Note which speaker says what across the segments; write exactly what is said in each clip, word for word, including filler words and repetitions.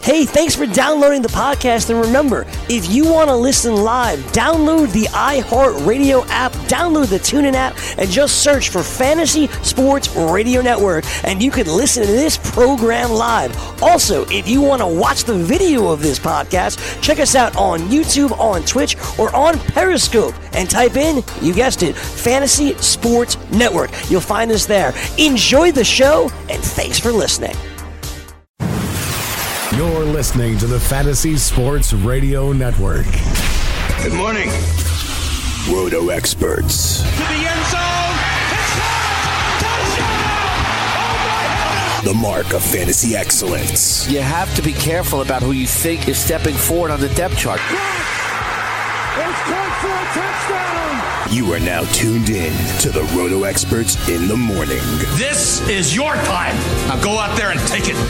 Speaker 1: Hey, thanks for downloading the podcast, and remember, if you want to listen live, download the iHeartRadio app, download the TuneIn app, and just search for Fantasy Sports Radio Network, and you can listen to this program live. Also, if you want to watch the video of this podcast, check us out on YouTube, on Twitch, or on Periscope, and type in, you guessed it, Fantasy Sports Network. You'll find us there. Enjoy the show, and thanks for listening.
Speaker 2: You're listening to the Fantasy Sports Radio Network.
Speaker 3: Good morning. Roto Experts.
Speaker 4: To the end zone. It's touchdown! Oh my God!
Speaker 3: The mark of fantasy excellence.
Speaker 5: You have to be careful about who you think is stepping forward on the depth chart.
Speaker 4: It's caught for a touchdown!
Speaker 3: You are now tuned in to the Roto Experts in the morning.
Speaker 6: This is your time. Now go out there and take it.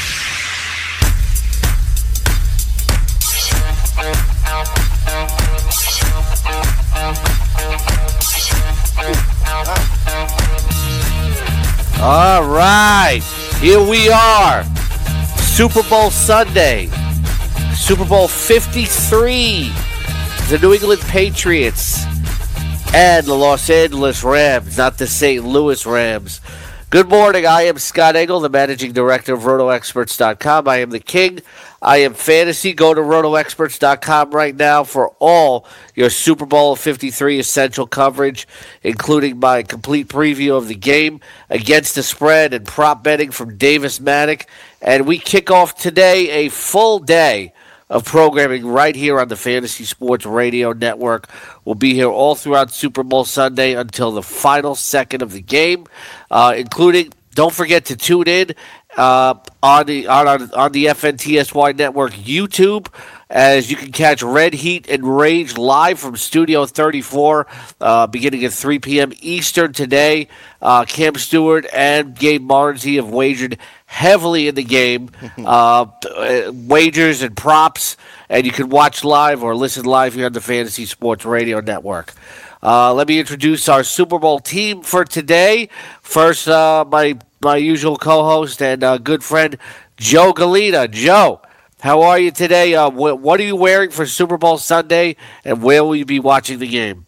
Speaker 5: All right, here we are. Super Bowl Sunday. Super Bowl fifty-three. The New England Patriots and the Los Angeles Rams, not the Saint Louis Rams. Good morning. I am Scott Engel, the managing director of Roto Experts dot com. I am the king. I am fantasy. Go to Roto Experts dot com right now for all your Super Bowl fifty-three essential coverage, including my complete preview of the game, against the spread, and prop betting from Davis Maddock. And we kick off today a full day of programming right here on the Fantasy Sports Radio Network. We'll be here all throughout Super Bowl Sunday until the final second of the game, uh, including, don't forget to tune in uh, on the on, on the F N T S Y Network YouTube, as you can catch Red Heat and Rage live from Studio thirty-four, uh, beginning at three p.m. Eastern today. Uh, Cam Stewart and Gabe Marzi have wagered heavily in the game, uh, wagers and props, and you can watch live or listen live here on the Fantasy Sports Radio Network. Uh, let me introduce our Super Bowl team for today. First, uh, my my usual co-host and uh, good friend, Joe Galita. Joe, how are you today? Uh, wh- what are you wearing for Super Bowl Sunday, and where will you be watching the game?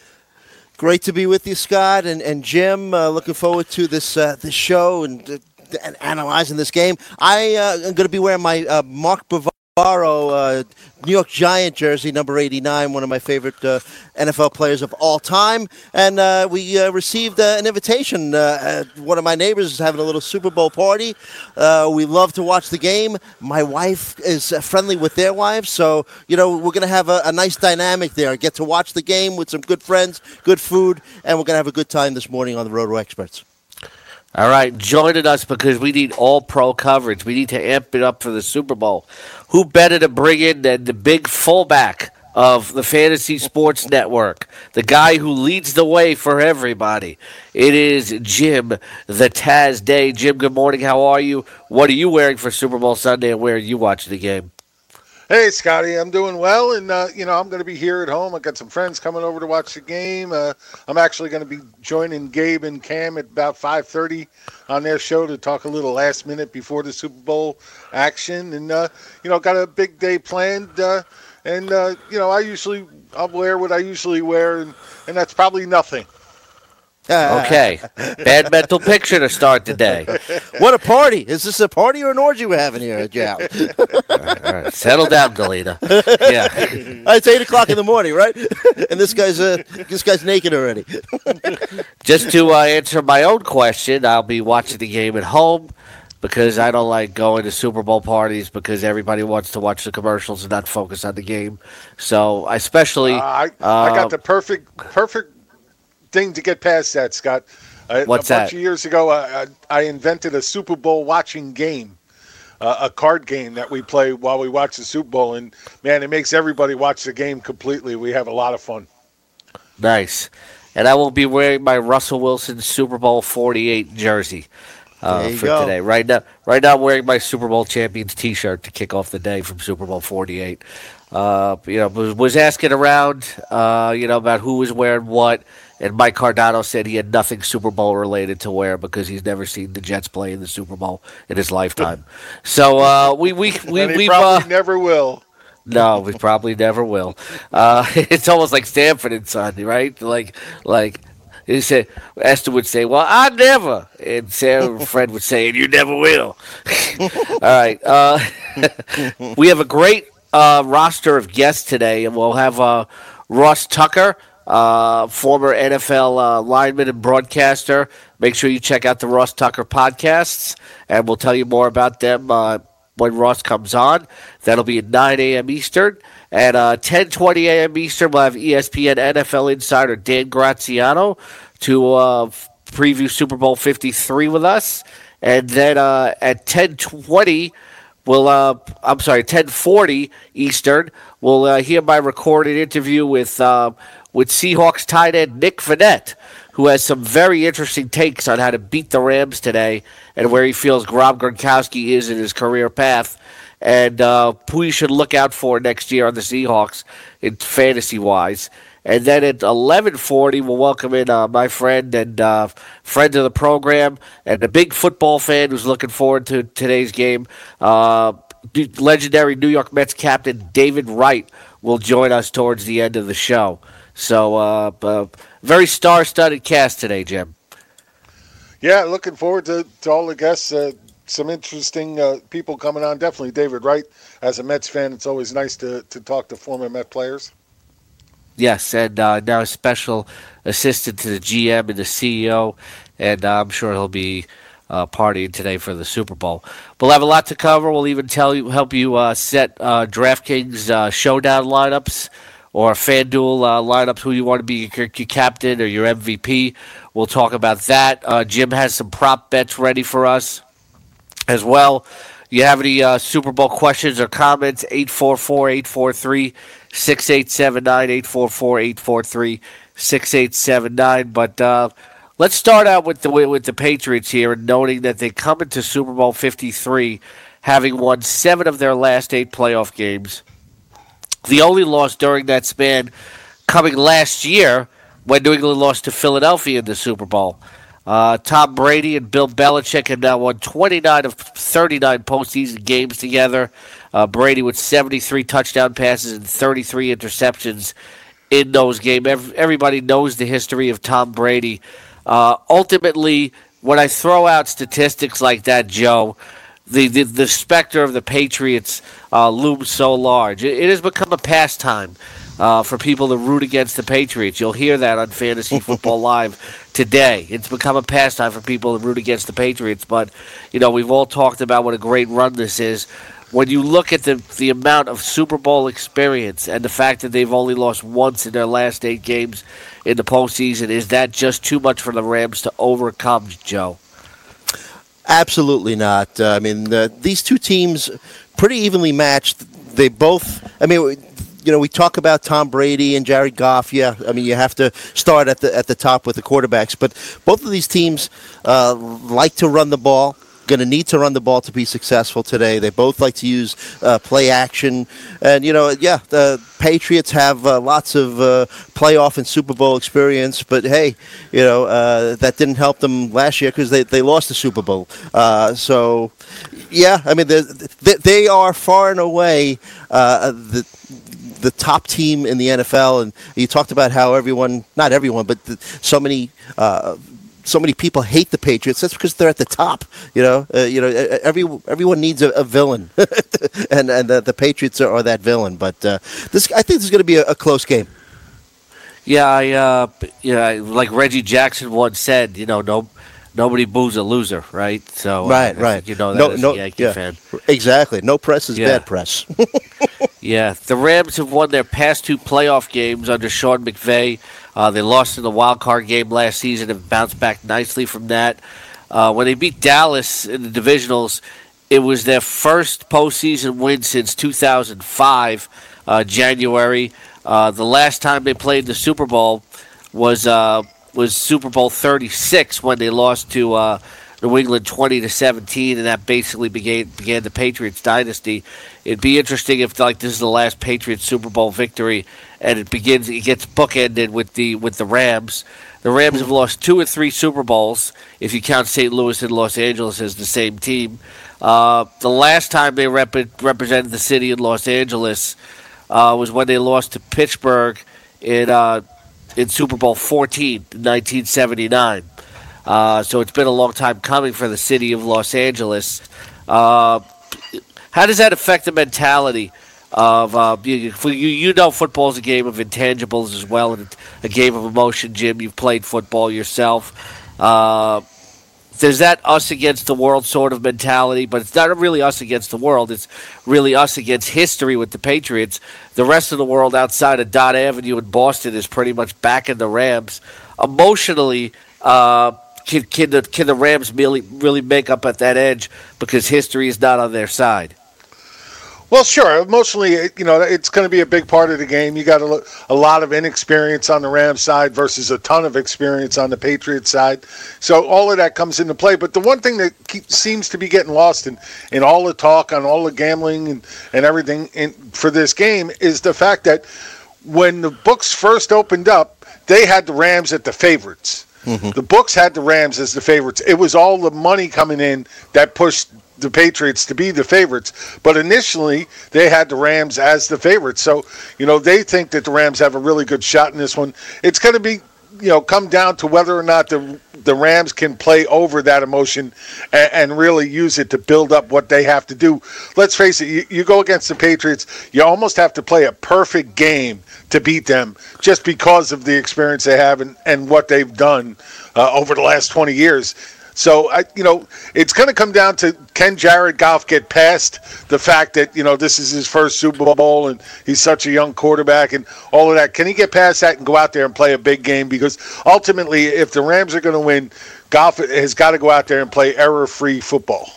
Speaker 7: Great to be with you, Scott and, and Jim. Uh, looking forward to this uh, this show and, uh, and analyzing this game. I uh, am going to be wearing my uh, Mark Bavaro uh, New York Giant jersey, number eighty-nine, one of my favorite uh, N F L players of all time. And uh, we uh, received uh, an invitation. Uh, one of my neighbors is having a little Super Bowl party. Uh, we love to watch the game. My wife is uh, friendly with their wives, so, you know, we're going to have a, a nice dynamic there. Get to watch the game with some good friends, good food, and we're going to have a good time this morning on the Roto Experts.
Speaker 5: All right, joining us because we need all-pro coverage. We need to amp it up for the Super Bowl. Who better to bring in than the big fullback of the Fantasy Sports Network, the guy who leads the way for everybody? It is Jim, the Taz Day. Jim, good morning. How are you? What are you wearing for Super Bowl Sunday, and where are you watching the game?
Speaker 8: Hey, Scotty, I'm doing well, and, uh, you know, I'm going to be here at home. I've got some friends coming over to watch the game. Uh, I'm actually going to be joining Gabe and Cam at about five thirty on their show to talk a little last minute before the Super Bowl action. And, uh, you know, got a big day planned, uh, and, uh, you know, I usually, I'll wear what I usually wear, and, and that's probably nothing.
Speaker 5: Okay. Bad mental picture to start the day.
Speaker 7: What a party. Is this a party or an orgy we're having here, Joe?
Speaker 5: All right, all right. Settle down, Galita. Yeah.
Speaker 7: It's eight o'clock in the morning, right? And this guy's uh, this guy's naked already.
Speaker 5: Just to uh, answer my own question, I'll be watching the game at home because I don't like going to Super Bowl parties because everybody wants to watch the commercials and not focus on the game. So I especially...
Speaker 8: Uh, I,
Speaker 5: uh,
Speaker 8: I got the perfect perfect thing to get past that, Scott. Uh,
Speaker 5: What's
Speaker 8: a bunch
Speaker 5: that?
Speaker 8: of years ago, I, I invented a Super Bowl watching game, uh, a card game that we play while we watch the Super Bowl. And, man, it makes everybody watch the game completely. We have a lot of fun.
Speaker 5: Nice. And I will be wearing my Russell Wilson Super Bowl forty-eight jersey. uh, for go. today. Right now, right now, I'm wearing my Super Bowl champions T-shirt to kick off the day from Super Bowl forty-eight. Uh, you know, was, was asking around, uh, you know, about who was wearing what, and Mike Cardano said he had nothing Super Bowl related to wear because he's never seen the Jets play in the Super Bowl in his lifetime. So uh, we we we
Speaker 8: and he
Speaker 5: we
Speaker 8: probably
Speaker 5: uh,
Speaker 8: never will.
Speaker 5: No, we probably never will. Uh, it's almost like Stanford and Son, right? Like like. He said, Esther would say, well, I never. And Sarah Fred would say, and you never will. All right. Uh, we have a great uh, roster of guests today, and we'll have uh, Ross Tucker, uh, former N F L uh, lineman and broadcaster. Make sure you check out the Ross Tucker podcasts, and we'll tell you more about them uh, when Ross comes on. That'll be at nine a.m. Eastern. At uh, ten twenty a.m. Eastern, we'll have E S P N N F L insider Dan Graziano to uh, preview Super Bowl fifty-three with us. And then uh, at ten twenty, we'll, uh, I'm sorry, ten forty Eastern, we'll uh, hear my recorded interview with, uh, with Seahawks tight end Nick Vannett, who has some very interesting takes on how to beat the Rams today and where he feels Rob Gronkowski is in his career path. And uh, who you should look out for next year on the Seahawks in fantasy-wise. And then at eleven forty, we'll welcome in uh, my friend and uh, friend of the program and a big football fan who's looking forward to today's game. Uh, legendary New York Mets captain David Wright will join us towards the end of the show. So uh, uh, very star-studded cast today, Jim.
Speaker 8: Yeah, looking forward to, to all the guests. Uh, some interesting uh, people coming on. Definitely David Wright. As a Mets fan, it's always nice to, to talk to former Met players.
Speaker 5: Yes, and uh, now a special assistant to the G M and the C E O, and uh, I'm sure he'll be uh, partying today for the Super Bowl. We'll have a lot to cover. We'll even tell you, help you uh, set uh, DraftKings uh, showdown lineups or FanDuel uh, lineups, who you want to be your, your captain or your M V P. We'll talk about that. Uh, Jim has some prop bets ready for us as well. You have any uh, Super Bowl questions or comments? eight four four, eight four three, six eight seven nine, eight four four, eight four three, six eight seven nine. But uh, let's start out with the with the Patriots here, and noting that they come into Super Bowl fifty-three having won seven of their last eight playoff games. The only loss during that span coming last year when New England lost to Philadelphia in the Super Bowl. Uh, Tom Brady and Bill Belichick have now won twenty-nine of thirty-nine postseason games together. Uh, Brady with seventy-three touchdown passes and thirty-three interceptions in those games. Everybody knows the history of Tom Brady. Uh, ultimately, when I throw out statistics like that, Joe, the, the, the specter of the Patriots uh, looms so large. It, it has become a pastime uh, for people to root against the Patriots. You'll hear that on Fantasy Football Live today. It's become a pastime for people to root against the Patriots. But, you know, we've all talked about what a great run this is. When you look at the, the amount of Super Bowl experience and the fact that they've only lost once in their last eight games in the postseason, is that just too much for the Rams to overcome, Joe?
Speaker 7: Absolutely not. Uh, I mean, uh, these two teams pretty evenly matched. They both, I mean, you know, we talk about Tom Brady and Jared Goff. Yeah, I mean, you have to start at the at the top with the quarterbacks. But both of these teams uh, like to run the ball. Going to need to run the ball to be successful today. They both like to use uh, play action. And, you know, yeah, the Patriots have uh, lots of uh, playoff and Super Bowl experience. But, hey, you know, uh, that didn't help them last year because they, they lost the Super Bowl. Uh, so, yeah, I mean, they, they are far and away uh, the the top team in the N F L. And you talked about how everyone, not everyone, but the, so many uh So many people hate the Patriots. That's because they're at the top. You know, uh, you know, every everyone needs a, a villain, and and the, the Patriots are, are that villain. But uh, this, I think, this is going to be a, a close game.
Speaker 5: Yeah, I, uh, yeah, like Reggie Jackson once said, you know, no, nobody boos a loser, right? So,
Speaker 7: right,
Speaker 5: uh,
Speaker 7: right.
Speaker 5: You know that
Speaker 7: no,
Speaker 5: as
Speaker 7: no,
Speaker 5: a Yankee
Speaker 7: yeah,
Speaker 5: fan.
Speaker 7: Exactly. No press is
Speaker 5: yeah.
Speaker 7: bad press.
Speaker 5: Yeah, the Rams have won their past two playoff games under Sean McVay. Uh, they lost in the wild card game last season and bounced back nicely from that. Uh, when they beat Dallas in the divisionals, it was their first postseason win since two thousand five, uh, January. Uh, the last time they played the Super Bowl was uh, was Super Bowl thirty-six when they lost to uh, New England twenty to seventeen, and that basically began began the Patriots dynasty. It'd be interesting if like this is the last Patriots Super Bowl victory, and it begins it gets bookended with the with the Rams. The Rams have lost two or three Super Bowls if you count Saint Louis and Los Angeles as the same team. Uh, the last time they rep- represented the city in Los Angeles uh, was when they lost to Pittsburgh in uh, in Super Bowl fourteen in nineteen seventy-nine. Uh, so it's been a long time coming for the city of Los Angeles. Uh, how does that affect the mentality of uh, you, you know football is a game of intangibles as well, and a game of emotion. Jim, you've played football yourself. Uh, there's that us against the world sort of mentality, but it's not really us against the world. It's really us against history with the Patriots. The rest of the world outside of Dot Avenue in Boston is pretty much backing the Rams. Emotionally, uh, can, can, the, can the Rams really, really make up at that edge because history is not on their side?
Speaker 8: Well, sure. Emotionally, you know, it's going to be a big part of the game. You got a, a lot of inexperience on the Rams side versus a ton of experience on the Patriots side. So all of that comes into play. But the one thing that keep, seems to be getting lost in, in all the talk on all the gambling and, and everything in, for this game is the fact that when the books first opened up, they had the Rams at the favorites. Mm-hmm. The books had the Rams as the favorites. It was all the money coming in that pushed the Patriots to be the favorites, but initially they had the Rams as the favorites. So, you know, they think that the Rams have a really good shot in this one. It's going to be, you know, come down to whether or not the the Rams can play over that emotion and, and really use it to build up what they have to do. Let's face it, you, you go against the Patriots, you almost have to play a perfect game to beat them just because of the experience they have and, and what they've done uh, over the last twenty years. So, I, you know, it's going to come down to can Jared Goff get past the fact that, you know, this is his first Super Bowl and he's such a young quarterback and all of that. Can he get past that and go out there and play a big game? Because ultimately, if the Rams are going to win, Goff has got to go out there and play error-free football.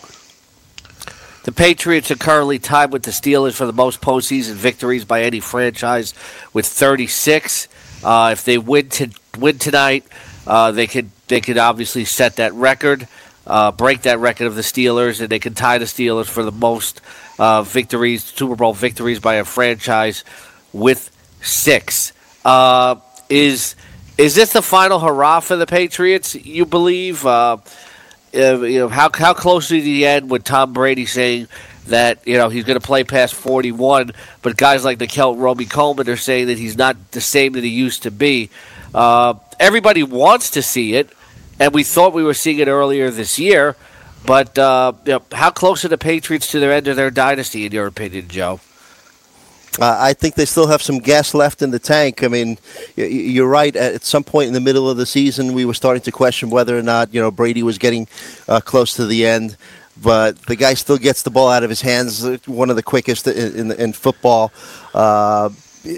Speaker 5: The Patriots are currently tied with the Steelers for the most postseason victories by any franchise with thirty-six. Uh, if they win to win tonight, uh, they could they could obviously set that record, uh, break that record of the Steelers, and they can tie the Steelers for the most uh, victories, Super Bowl victories by a franchise with six. Uh, is is this the final hurrah for the Patriots? You believe? Uh, uh, you know how how close to the end with Tom Brady saying that you know he's going to play past forty-one, but guys like Nickel Roby Coleman are saying that he's not the same that he used to be. Uh, everybody wants to see it, and we thought we were seeing it earlier this year. But uh, you know, how close are the Patriots to their end of their dynasty, in your opinion, Joe?
Speaker 7: Uh, I think they still have some gas left in the tank. I mean, you're right. At some point in the middle of the season, we were starting to question whether or not you know Brady was getting uh, close to the end. But the guy still gets the ball out of his hands, one of the quickest in, in, in football. Uh,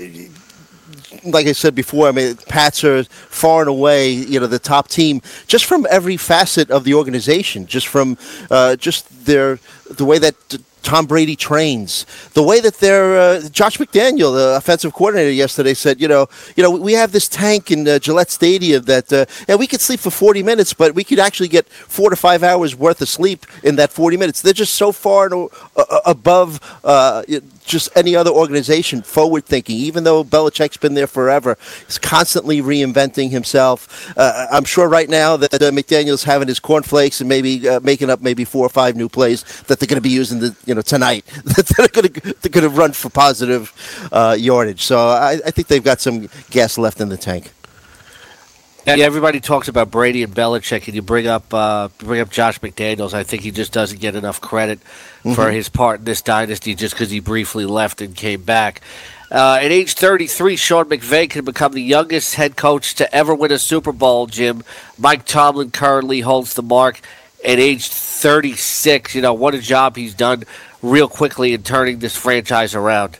Speaker 7: like I said before, I mean, Pats are far and away, you know, the top team, just from every facet of the organization, just from uh, just their the way that Tom Brady trains, the way that they're uh, Josh McDaniel, the offensive coordinator, yesterday said, you know, you know, we have this tank in uh, Gillette Stadium that, uh, yeah, we could sleep for forty minutes, but we could actually get four to five hours worth of sleep in that forty minutes. They're just so far no, uh, above uh, just any other organization, forward thinking. Even though Belichick's been there forever, he's constantly reinventing himself. Uh, I'm sure right now that uh, McDaniel's having his cornflakes and maybe uh, making up maybe four or five new plays that they're going to be using the. You know, tonight that they're going to they're going to run for positive uh, yardage. So I, I think they've got some gas left in the tank.
Speaker 5: Yeah, everybody talks about Brady and Belichick, and you bring up uh, bring up Josh McDaniels. I think he just doesn't get enough credit mm-hmm. for his part in this dynasty, just because he briefly left and came back. Uh, at age thirty-three, Sean McVay can become the youngest head coach to ever win a Super Bowl. Jim, Mike Tomlin currently holds the mark. At age thirty-six, you know, what a job he's done real quickly in turning this franchise around.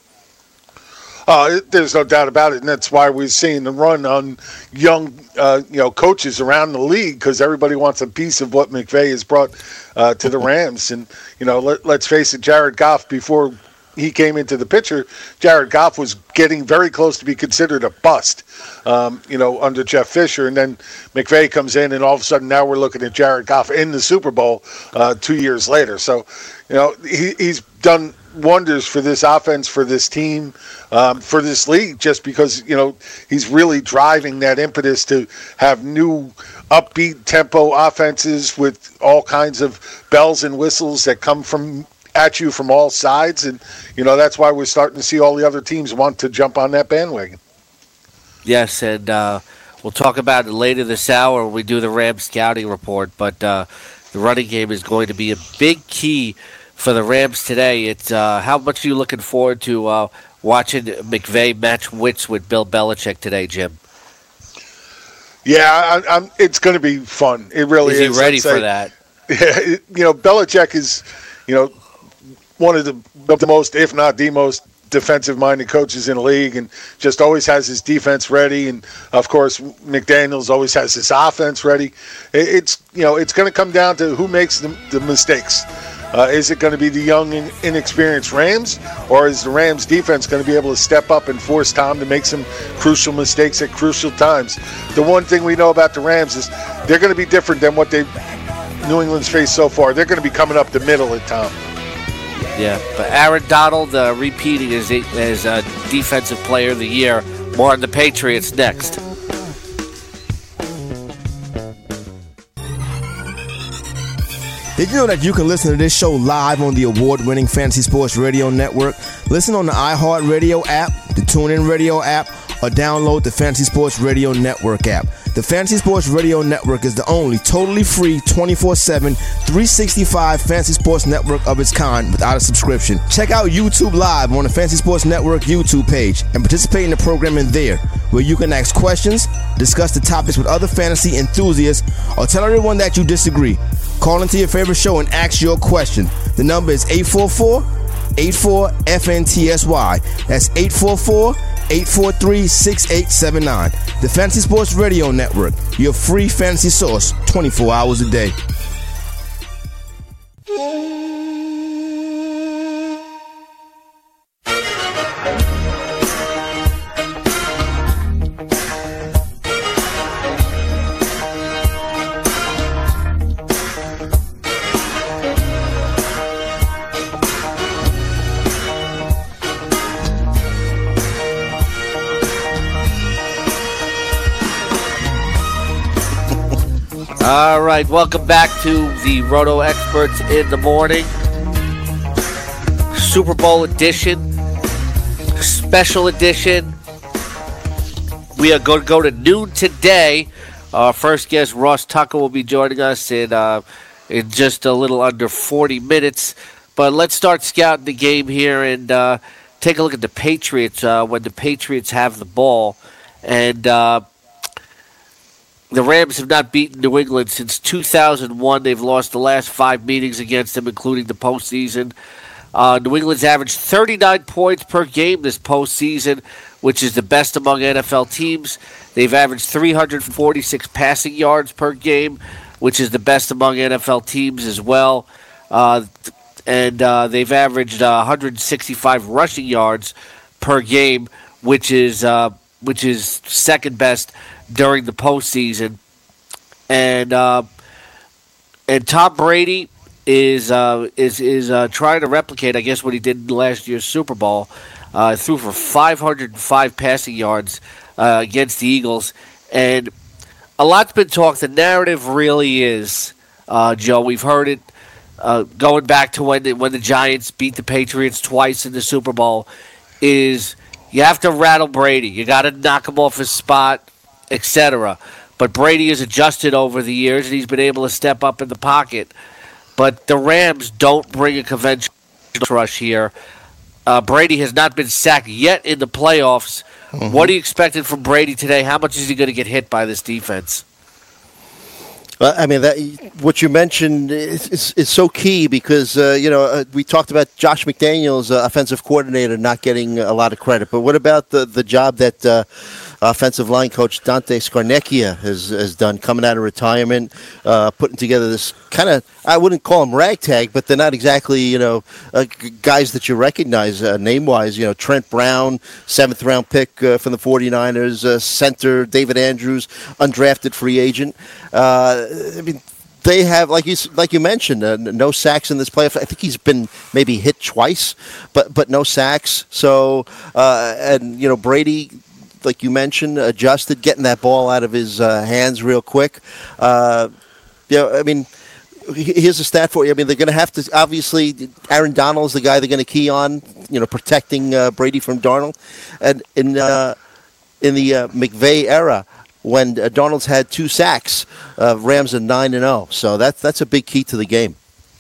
Speaker 8: Uh, there's no doubt about it, and that's why we're seeing the run on young, uh, you know, coaches around the league, because everybody wants a piece of what McVay has brought uh, to the Rams. And, you know, let, let's face it, Jared Goff, before he came into the picture, Jared Goff was getting very close to be considered a bust, um, you know, under Jeff Fisher. And then McVay comes in, and all of a sudden now we're looking at Jared Goff in the Super Bowl uh, two years later. So, you know, he, he's done wonders for this offense, for this team, um, for this league, just because, you know, he's really driving that impetus to have new upbeat tempo offenses with all kinds of bells and whistles that come from at you from all sides. And, you know, that's why we're starting to see all the other teams want to jump on that bandwagon.
Speaker 5: Yes, and uh, we'll talk about it later this hour when we do the Rams scouting report. But uh, the running game is going to be a big key for the Rams today. It's uh, how much are you looking forward to uh, watching McVay match wits with Bill Belichick today, Jim?
Speaker 8: Yeah, I, I'm, it's going to be fun. It really is.
Speaker 5: Is he ready for that?
Speaker 8: Yeah, you know, Belichick is, you know, one of the, the most, if not the most, defensive-minded coaches in the league, and just always has his defense ready. And of course, McDaniels always has his offense ready. It's, you know, it's going to come down to who makes the, the mistakes. Uh, is it going to be the young, inexperienced Rams, or is the Rams defense going to be able to step up and force Tom to make some crucial mistakes at crucial times? The one thing we know about the Rams is they're going to be different than what they New England's faced so far. They're going to be coming up the middle at Tom.
Speaker 5: Yeah, but Aaron Donald uh, repeating as, as uh, Defensive Player of the Year. More on the Patriots next.
Speaker 9: Did you know that you can listen to this show live on the award-winning Fantasy Sports Radio Network? Listen on the iHeartRadio app, the TuneIn Radio app, or download the Fantasy Sports Radio Network app. The Fantasy Sports Radio Network is the only totally free twenty-four seven, three sixty-five Fantasy Sports Network of its kind without a subscription. Check out YouTube Live on the Fantasy Sports Network YouTube page and participate in the programming there, where you can ask questions, discuss the topics with other fantasy enthusiasts, or tell everyone that you disagree. Call into your favorite show and ask your question. The number is eight four four, eight four, F N T S Y. That's eight four four, eight four three, six eight seven nine. The Fantasy Sports Radio Network, your free fantasy source twenty-four hours a day.
Speaker 5: All right, welcome back to the Roto Experts in the Morning. Super Bowl edition, special edition. We are going to go to noon today. Our first guest, Ross Tucker, will be joining us in, uh, in just a little under forty minutes. But let's start scouting the game here and uh, take a look at the Patriots uh, when the Patriots have the ball. And uh, the Rams have not beaten New England since two thousand one. They've lost the last five meetings against them, including the postseason. Uh, New England's averaged thirty-nine points per game this postseason, which is the best among N F L teams. They've averaged three hundred forty-six passing yards per game, which is the best among N F L teams as well. Uh, and uh, they've averaged uh, one hundred sixty-five rushing yards per game, which is uh, which is second best during the postseason. And uh, and Tom Brady is uh, is is uh, trying to replicate, I guess, what he did in last year's Super Bowl. Uh, threw for five hundred five passing yards uh, against the Eagles. And a lot's been talked. The narrative really is, uh, Joe, we've heard it uh, going back to when the, when the Giants beat the Patriots twice in the Super Bowl, is you have to rattle Brady. You got to knock him off his spot, et cetera. But Brady has adjusted over the years, and he's been able to step up in the pocket. But the Rams don't bring a conventional rush here. Uh, Brady has not been sacked yet in the playoffs. Mm-hmm. What are you expecting from Brady today? How much is he going to get hit by this defense?
Speaker 7: Well, I mean, that what you mentioned is, is, is so key because, uh, you know, uh, we talked about Josh McDaniels, uh, offensive coordinator, not getting a lot of credit. But what about the, the job that uh, offensive line coach Dante Scarnecchia has, has done coming out of retirement, uh, putting together this kind of, I wouldn't call them ragtag, but they're not exactly, you know, uh, guys that you recognize uh, name-wise. You know, Trent Brown, seventh-round pick uh, from the forty-niners, uh, center David Andrews, undrafted free agent. Uh, I mean, they have, like you like you mentioned, uh, no sacks in this playoff. I think he's been maybe hit twice, but but no sacks. So, uh, and, you know, Brady, like you mentioned, adjusted, getting that ball out of his uh, hands real quick. Uh, you know, I mean, here's a stat for you. I mean, they're going to have to, obviously, Aaron Donald is the guy they're going to key on, you know, protecting uh, Brady from Darnold. And in, uh, in the uh, McVay era, when uh, Darnold's had two sacks, uh, Rams are nine and zero. So that's that's a big key to the game.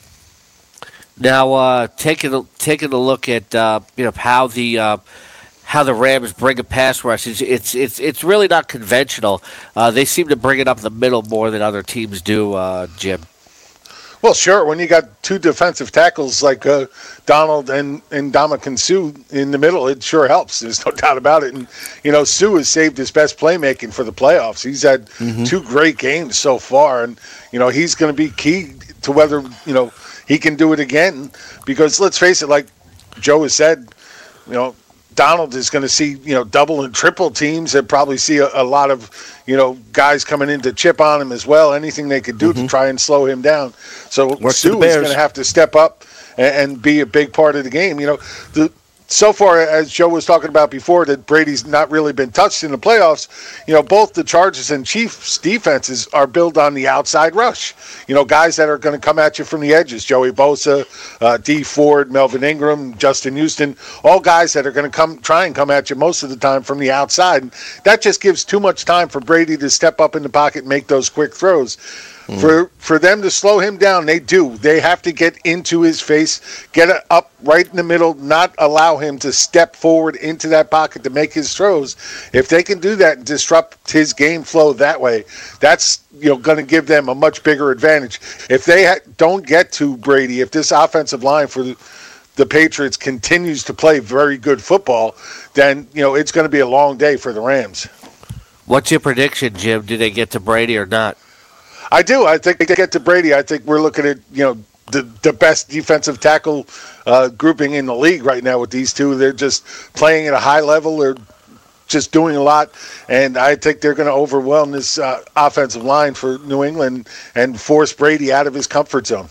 Speaker 5: Now, uh, taking a, taking a look at uh, you know how the uh, how the Rams bring a pass rush, it's it's it's, it's really not conventional. Uh, they seem to bring it up the middle more than other teams do, uh, Jim.
Speaker 8: Well, sure. When you got two defensive tackles like uh, Donald and and Ndamukong Suh in the middle, it sure helps. There's no doubt about it. And you know, Suh has saved his best playmaking for the playoffs. He's had mm-hmm. two great games so far, and you know he's going to be key to whether you know he can do it again. Because let's face it, like Joe has said, you know, Donald is going to see, you know, double and triple teams and probably see a, a lot of, you know, guys coming in to chip on him as well. Anything they could do mm-hmm. to try and slow him down. So Works Suh is going to have to step up and, and be a big part of the game. You know, the so far, as Joe was talking about before, that Brady's not really been touched in the playoffs. You know, both the Chargers and Chiefs defenses are built on the outside rush. You know, guys that are going to come at you from the edges. Joey Bosa, uh, Dee Ford, Melvin Ingram, Justin Houston, all guys that are going to come try and come at you most of the time from the outside. And that just gives too much time for Brady to step up in the pocket and make those quick throws. Mm. For for them to slow him down, they do. They have to get into his face, get it up right in the middle, not allow him to step forward into that pocket to make his throws. If they can do that and disrupt his game flow that way, that's you know going to give them a much bigger advantage. If they ha- don't get to Brady, if this offensive line for the, the Patriots continues to play very good football, then you know it's going to be a long day for the Rams.
Speaker 5: What's your prediction, Jim? Do they get to Brady or not?
Speaker 8: I do. I think they get to Brady. I think we're looking at, you know, the, the best defensive tackle uh, grouping in the league right now with these two. They're just playing at a high level. They're just doing a lot. And I think they're going to overwhelm this uh, offensive line for New England and force Brady out of his comfort zone.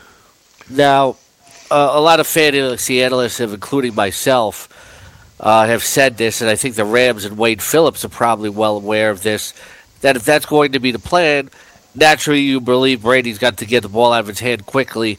Speaker 5: Now, uh, a lot of fantasy analysts, have, including myself, uh, have said this, and I think the Rams and Wade Phillips are probably well aware of this, that if that's going to be the plan, naturally, you believe Brady's got to get the ball out of his hand quickly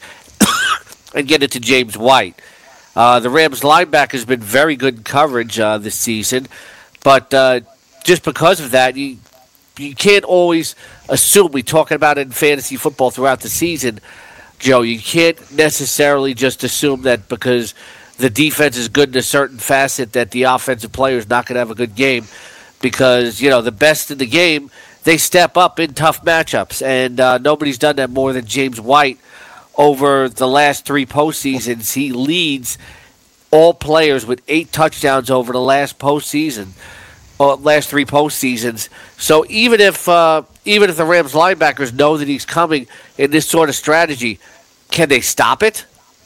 Speaker 5: and get it to James White. Uh, the Rams linebacker has been very good in coverage uh, this season, but uh, just because of that, you you can't always assume. We're talking about it in fantasy football throughout the season, Joe. You can't necessarily just assume that because the defense is good in a certain facet that the offensive player is not going to have a good game, because you know the best in the game, they step up in tough matchups, and uh, nobody's done that more than James White over the last three postseasons. He leads all players with eight touchdowns over the last postseason, uh, last three postseasons. So even if uh, even if the Rams linebackers know that he's coming in this sort of strategy, can they stop it?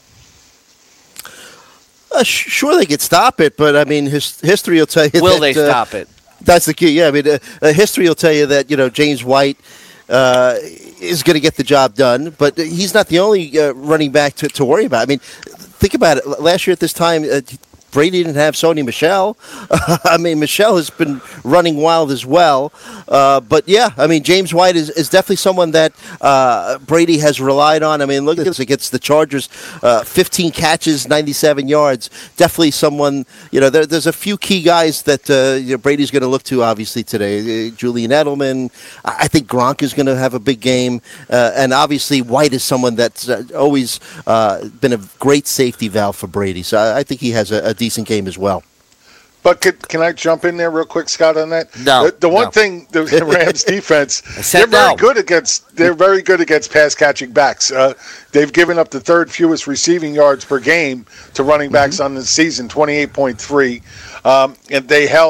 Speaker 7: Uh, sh- sure, they could stop it, but I mean, his- history will tell you.
Speaker 5: Will
Speaker 7: that,
Speaker 5: they
Speaker 7: uh,
Speaker 5: stop it?
Speaker 7: That's the key. Yeah, I mean, uh, uh, history will tell you that you know James White uh, is going to get the job done, but he's not the only uh, running back to, to worry about. I mean, think about it. Last year at this time, uh, Brady didn't have Sony Michel. Uh, I mean, Michel has been running wild as well. Uh, but yeah, I mean, James White is, is definitely someone that uh, Brady has relied on. I mean, look at this against the Chargers, uh, fifteen catches, ninety-seven yards. Definitely someone, you know, there, there's a few key guys that uh, you know, Brady's going to look to, obviously, today. Uh, Julian Edelman. I think Gronk is going to have a big game. Uh, and obviously, White is someone that's uh, always uh, been a great safety valve for Brady. So I, I think he has a, a decent game as well.
Speaker 8: But can, can I jump in there real quick, Scott, on that?
Speaker 5: No.
Speaker 8: The, the one
Speaker 5: no.
Speaker 8: thing, the Rams defense, they're
Speaker 5: no.
Speaker 8: very good against. They're very good against pass catching backs. Uh, they've given up the third fewest receiving yards per game to running backs mm-hmm. on the season, twenty-eight point three, um, and they held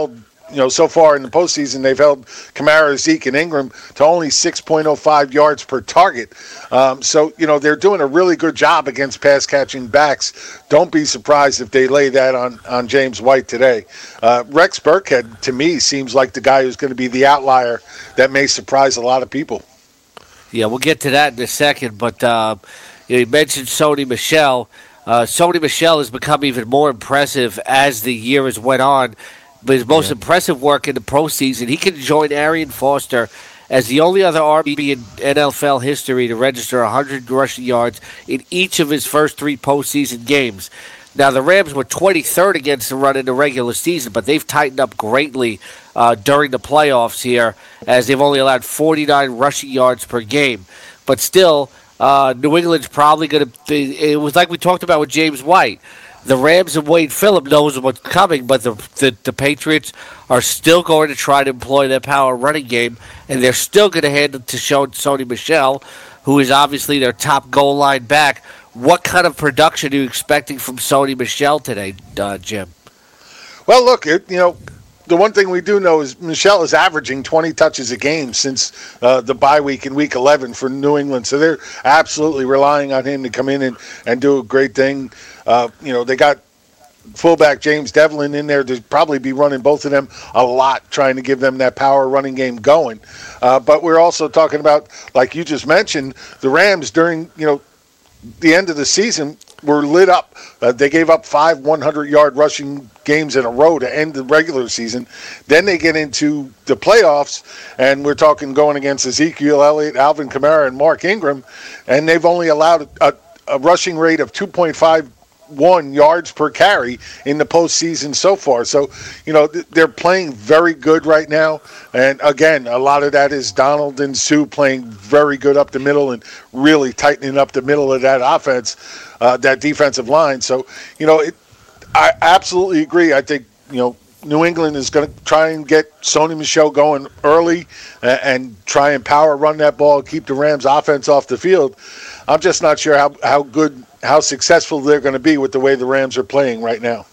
Speaker 8: you know, so far in the postseason, they've held Kamara, Zeke, and Ingram to only six point oh five yards per target. Um, so, you know, they're doing a really good job against pass-catching backs. Don't be surprised if they lay that on, on James White today. Uh, Rex Burkhead, to me, seems like the guy who's going to be the outlier that may surprise a lot of people.
Speaker 5: Yeah, we'll get to that in a second, but uh, you know, you mentioned Sony Michel. Uh, Sony Michel has become even more impressive as the year has went on. But his most yeah. impressive work in the postseason, he can join Arian Foster as the only other R B in N F L history to register one hundred rushing yards in each of his first three postseason games. Now, the Rams were twenty-third against the run in the regular season, but they've tightened up greatly uh, during the playoffs here, as they've only allowed forty-nine rushing yards per game. But still, uh, New England's probably going to be, it was like we talked about with James White. The Rams and Wade Phillip knows what's coming, but the, the the Patriots are still going to try to employ their power running game, and they're still going to hand it to Sony Michel, who is obviously their top goal line back. What kind of production are you expecting from Sony Michel today, uh, Jim?
Speaker 8: Well, look, it, you know, the one thing we do know is Michel is averaging twenty touches a game since uh, the bye week in week eleven for New England. So they're absolutely relying on him to come in and, and do a great thing. Uh, you know, they got fullback James Devlin in there to probably be running both of them a lot, trying to give them that power running game going. Uh, but we're also talking about, like you just mentioned, the Rams during, you know, the end of the season were lit up. Uh, they gave up five hundred-yard rushing games in a row to end the regular season. Then they get into the playoffs, and we're talking going against Ezekiel Elliott, Alvin Kamara, and Mark Ingram, and they've only allowed a, a rushing rate of two point five one yards per carry in the postseason so far. So, you know, th- they're playing very good right now. And again, a lot of that is Donald and Sue playing very good up the middle and really tightening up the middle of that offense, uh, that defensive line. So, you know, it, I absolutely agree. I think, you know, New England is going to try and get Sony Michel going early and, and try and power run that ball, keep the Rams offense off the field. I'm just not sure how, how good, how successful they're going to be with the way the Rams are playing right now.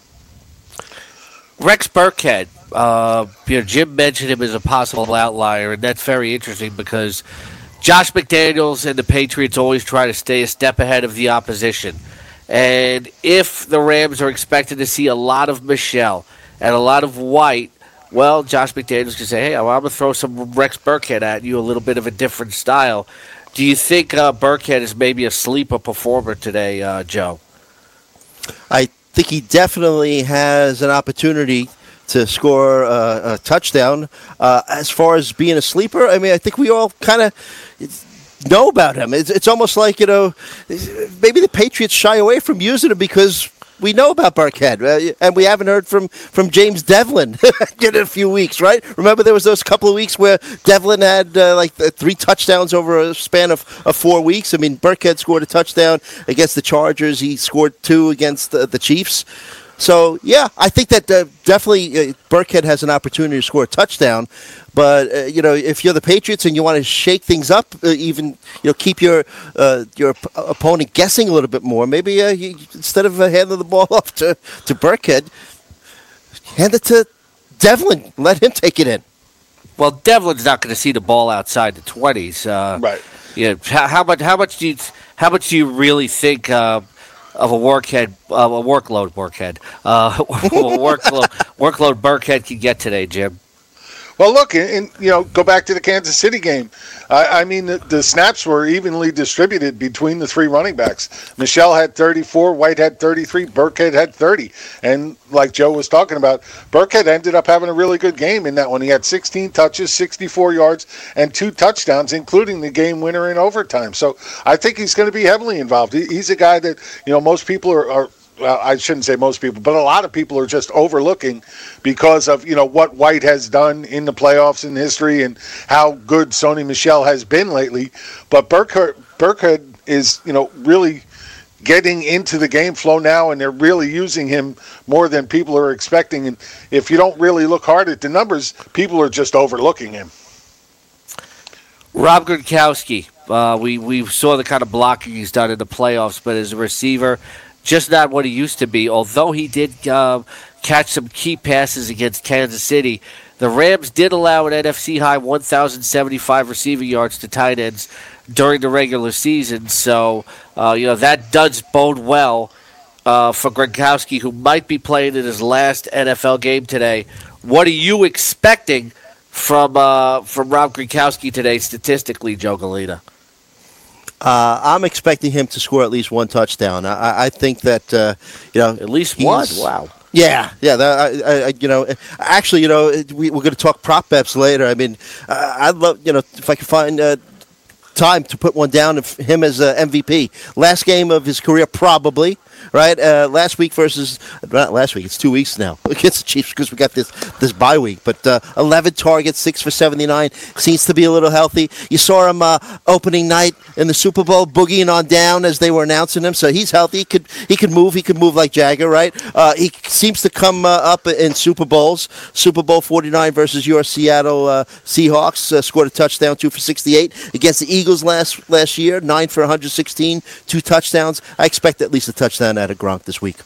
Speaker 5: Rex Burkhead, uh, you know, Jim mentioned him as a possible outlier, and that's very interesting because Josh McDaniels and the Patriots always try to stay a step ahead of the opposition. And if the Rams are expected to see a lot of Michel and a lot of White, well, Josh McDaniels can say, hey, I'm going to throw some Rex Burkhead at you, a little bit of a different style. Do you think uh, Burkhead is maybe a sleeper performer today, uh, Joe?
Speaker 7: I think he definitely has an opportunity to score a, a touchdown. Uh, as far as being a sleeper, I mean, I think we all kind of know about him. It's, it's almost like, you know, maybe the Patriots shy away from using him because we know about Burkhead, uh, and we haven't heard from, from James Devlin in a few weeks, right? Remember there was those couple of weeks where Devlin had uh, like three touchdowns over a span of, of four weeks. I mean, Burkhead scored a touchdown against the Chargers. He scored two against the, the Chiefs. So, yeah, I think that uh, definitely uh, Burkhead has an opportunity to score a touchdown. But, uh, you know, if you're the Patriots and you want to shake things up, uh, even, you know, keep your uh, your p- opponent guessing a little bit more, maybe uh, you, instead of uh, handing the ball off to, to Burkhead, hand it to Devlin. Let him take it in.
Speaker 5: Well, Devlin's not going to see the ball outside the twenties. Uh,
Speaker 8: right.
Speaker 5: Yeah. How, how much? How much do you? How much do you really think uh, of a workhead, uh, a workload workhead, uh, workload workload Burkhead can get today, Jim?
Speaker 8: Well, look, and you know, go back to the Kansas City game. I, I mean, the, the snaps were evenly distributed between the three running backs. Michel had thirty-four, White had thirty-three, Burkhead had thirty. And like Joe was talking about, Burkhead ended up having a really good game in that one. He had sixteen touches, sixty-four yards, and two touchdowns, including the game winner in overtime. So I think he's going to be heavily involved. He, he's a guy that, you know, most people are, are well, I shouldn't say most people, but a lot of people are just overlooking because of, you know, what White has done in the playoffs in history and how good Sony Michel has been lately. But Burkhead, Burkhead is, you know, really getting into the game flow now, and they're really using him more than people are expecting. And if you don't really look hard at the numbers, people are just overlooking him.
Speaker 5: Rob Gronkowski, uh, we, we saw the kind of blocking he's done in the playoffs, but as a receiver, just not what he used to be. Although he did uh, catch some key passes against Kansas City, The Rams did allow an N F C high one thousand seventy-five receiving yards to tight ends during the regular season. So, uh, you know, that does bode well uh, for Gronkowski, who might be playing in his last N F L game today. What are you expecting from uh, from Rob Gronkowski today, statistically, Joe Galena?
Speaker 7: Uh, I'm expecting him to score at least one touchdown. I, I think that uh, you know
Speaker 5: at least one. Wow.
Speaker 7: Yeah, yeah. That, I, I, you know, actually, you know, we, we're going to talk prop bets later. I mean, uh, I'd love, you know, if I could find uh, time to put one down of him as uh, M V P. Last game of his career, probably. Right, uh, last week versus not last week. It's two weeks now against the Chiefs because we got this this bye week. But uh, eleven targets, six for seventy-nine. Seems to be a little healthy. You saw him uh, opening night in the Super Bowl, boogieing on down as they were announcing him. So he's healthy. He could he could move. He could move like Jagger. Right. Uh, he seems to come uh, up in Super Bowls. Super Bowl forty-nine versus your Seattle uh, Seahawks uh, scored a touchdown, two for sixty-eight against the Eagles last last year, nine for one hundred sixteen, two touchdowns. I expect at least a touchdown out of Gronk this week.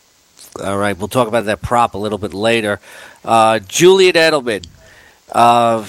Speaker 5: All right, we'll talk about that prop a little bit later. Uh, Julian Edelman, uh,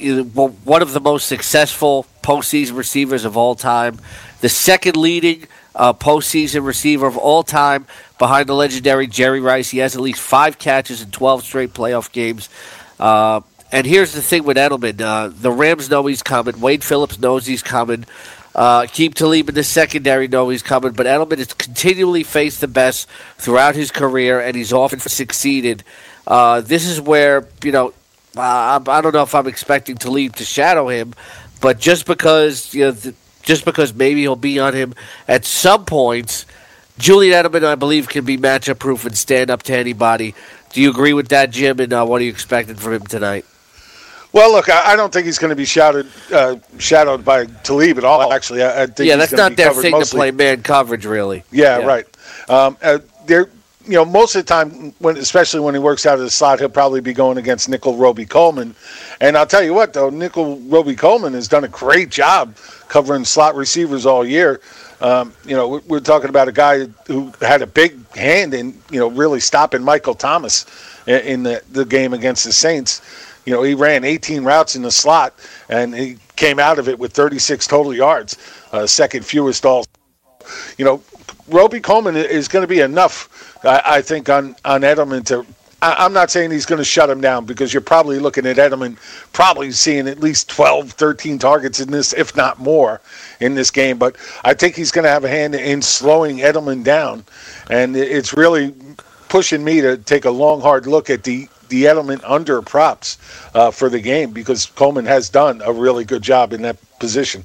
Speaker 5: one of the most successful postseason receivers of all time, the second leading uh, postseason receiver of all time behind the legendary Jerry Rice. He has at least five catches in twelve straight playoff games. Uh, and here's the thing with Edelman. Uh, the Rams know he's coming. Wade Phillips knows he's coming. Uh, Keep Talib in the secondary know he's coming, but Edelman has continually faced the best throughout his career, and he's often succeeded. Uh, this is where, you know, uh, I don't know if I'm expecting Talib to shadow him, but just because, you know, th- just because maybe he'll be on him at some points, Julian Edelman, I believe, can be matchup proof and stand up to anybody. Do you agree with that, Jim? And uh, what are you expecting from him tonight?
Speaker 8: Well, look, I, I don't think he's going to be shadowed uh, shadowed by Talib at all. Actually, I, I think
Speaker 5: yeah,
Speaker 8: he's
Speaker 5: that's not their thing
Speaker 8: mostly.
Speaker 5: to play man coverage, really.
Speaker 8: Yeah,
Speaker 5: yeah.
Speaker 8: right. Um, uh, they're you know most of the time, when especially when he works out of the slot, he'll probably be going against Nickel Roby Coleman. And I'll tell you what, though, Nickel Roby Coleman has done a great job covering slot receivers all year. Um, you know, we're, we're talking about a guy who had a big hand in you know really stopping Michael Thomas in, in the, the game against the Saints. You know, he ran eighteen routes in the slot, and he came out of it with thirty-six total yards, uh, second fewest all. You know, Roby Coleman is going to be enough, I, I think, on, on Edelman to I, – I'm not saying he's going to shut him down because you're probably looking at Edelman probably seeing at least twelve, thirteen targets in this, if not more, in this game. But I think he's going to have a hand in slowing Edelman down, and it's really pushing me to take a long, hard look at the – the Edelman under props uh, for the game because Coleman has done a really good job in that position.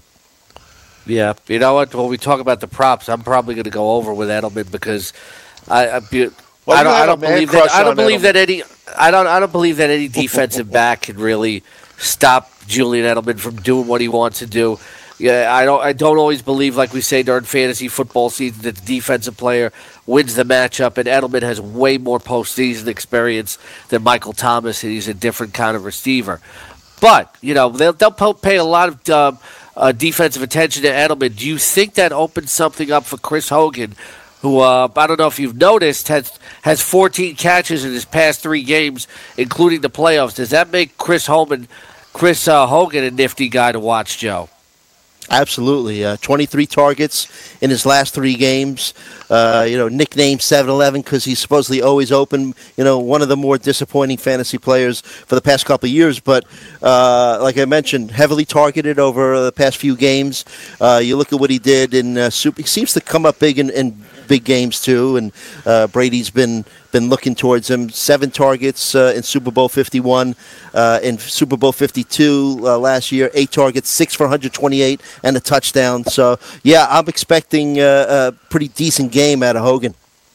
Speaker 5: Yeah, you know what? When we talk about the props, I'm probably going to go over with Edelman because I, I,
Speaker 8: well,
Speaker 5: I don't, I don't believe that. I don't believe
Speaker 8: Edelman.
Speaker 5: that any. I don't. I don't believe that any defensive back can really stop Julian Edelman from doing what he wants to do. Yeah, I don't. I don't always believe, like we say during fantasy football season, that the defensive player wins the matchup. And Edelman has way more postseason experience than Michael Thomas, and he's a different kind of receiver. But you know, they'll they'll pay a lot of uh, uh, defensive attention to Edelman. Do you think that opens something up for Chris Hogan, who uh, I don't know if you've noticed has has fourteen catches in his past three games, including the playoffs? Does that make Chris Hogan, Chris uh, Hogan, a nifty guy to watch, Joe?
Speaker 7: Absolutely. Uh, twenty-three targets in his last three games. Uh, you know, nicknamed seven eleven because he's supposedly always open. You know, one of the more disappointing fantasy players for the past couple of years. But uh, like I mentioned, heavily targeted over the past few games. Uh, you look at what he did in uh, Super. He seems to come up big in, in big games too. And uh, Brady's been been looking towards him. Seven targets uh, in Super Bowl fifty-one. Uh, in Super Bowl fifty-two uh, last year, eight targets, six for one hundred twenty-eight, and a touchdown. So, yeah, I'm expecting uh, a pretty decent game out of Hogan.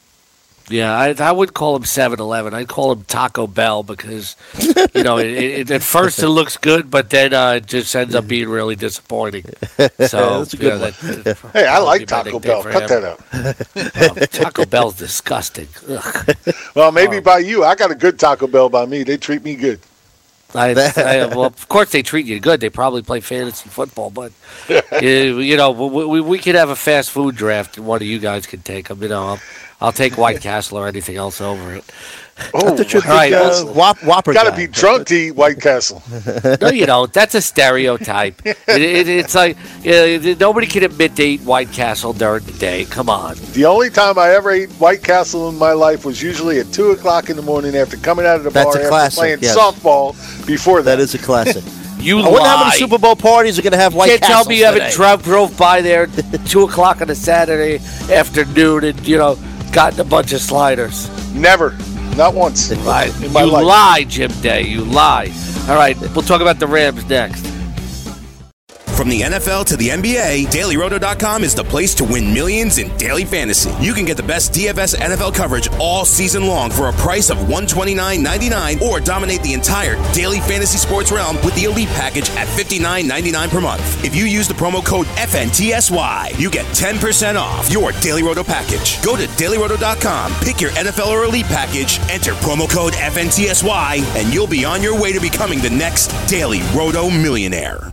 Speaker 5: Yeah, I, I wouldn't call him seven eleven. I'd call him Taco Bell because, you know, it, it, at first it looks good, but then uh, it just ends up being really disappointing. So,
Speaker 7: That's a good
Speaker 5: yeah,
Speaker 7: one.
Speaker 5: that,
Speaker 8: Hey, I like Taco Bell. Cut
Speaker 5: him.
Speaker 8: that out.
Speaker 5: Well, Taco Bell's disgusting. Ugh.
Speaker 8: Well, maybe
Speaker 5: Um,
Speaker 8: by you. I got a good Taco Bell by me. They treat me good.
Speaker 5: I, I, well, of course they treat you good. They probably play fantasy football, but you, you know, we, we we could have a fast food draft, and one of you guys could take them. You know, I'll take White Castle or anything else over it.
Speaker 8: Oh,
Speaker 7: The truth,
Speaker 5: All right,
Speaker 7: uh, Whop, Whopper
Speaker 8: got to
Speaker 7: guy.
Speaker 8: be drunk to eat White Castle.
Speaker 5: No, you don't. That's a stereotype. it, it, it's like you know, nobody can admit to eat White Castle during the day. Come on.
Speaker 8: The only time I ever ate White Castle in my life was usually at two o'clock in the morning after coming out of the
Speaker 7: That's
Speaker 8: bar
Speaker 7: a
Speaker 8: after
Speaker 7: classic,
Speaker 8: playing
Speaker 7: yes.
Speaker 8: softball. Before that,
Speaker 7: That is a classic.
Speaker 5: You
Speaker 7: I wonder how
Speaker 5: lie.
Speaker 7: many Super Bowl parties are going to have White
Speaker 5: Can't
Speaker 7: Castles
Speaker 5: tell me you haven't
Speaker 7: today.
Speaker 5: drove, drove by there at two o'clock on a Saturday afternoon and, you know, gotten a bunch of sliders.
Speaker 8: never, not once.
Speaker 5: Right.
Speaker 8: In my
Speaker 5: You
Speaker 8: life.
Speaker 5: lie, Jim Day. You lie. All right, we'll talk about the Rams next.
Speaker 10: From the N F L to the N B A, Daily Roto dot com is the place to win millions in daily fantasy. You can get the best D F S N F L coverage all season long for a price of one hundred twenty-nine ninety-nine, or dominate the entire daily fantasy sports realm with the Elite package at fifty-nine ninety-nine per month. If you use the promo code F N T S Y, you get ten percent off your Daily Roto package. Go to Daily Roto dot com, pick your N F L or Elite package, enter promo code F N T S Y, and you'll be on your way to becoming the next Daily Roto millionaire.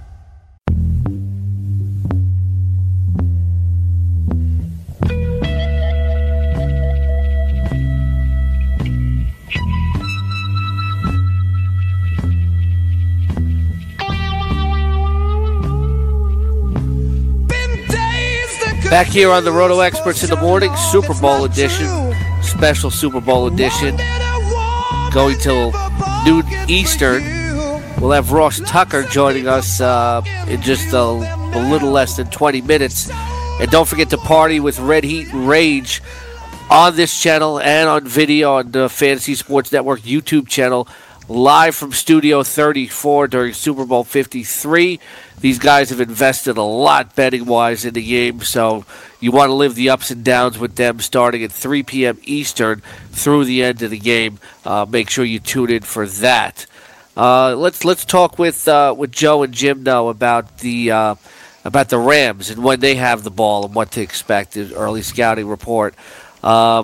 Speaker 5: Back here on the Roto Experts in the Morning, Super Bowl edition, special Super Bowl edition, going till noon Eastern. We'll have Ross Tucker joining us uh, in just a, a little less than twenty minutes. And don't forget to party with Red Heat and Rage on this channel and on video on the Fantasy Sports Network YouTube channel, live from Studio thirty-four during Super Bowl fifty-three. These guys have invested a lot betting-wise in the game, so you want to live the ups and downs with them starting at three p.m. Eastern through the end of the game. Uh, make sure you tune in for that. Uh, let's let's talk with uh, with Joe and Jim now about the uh, about the Rams and when they have the ball and what to expect. An early scouting report. Uh,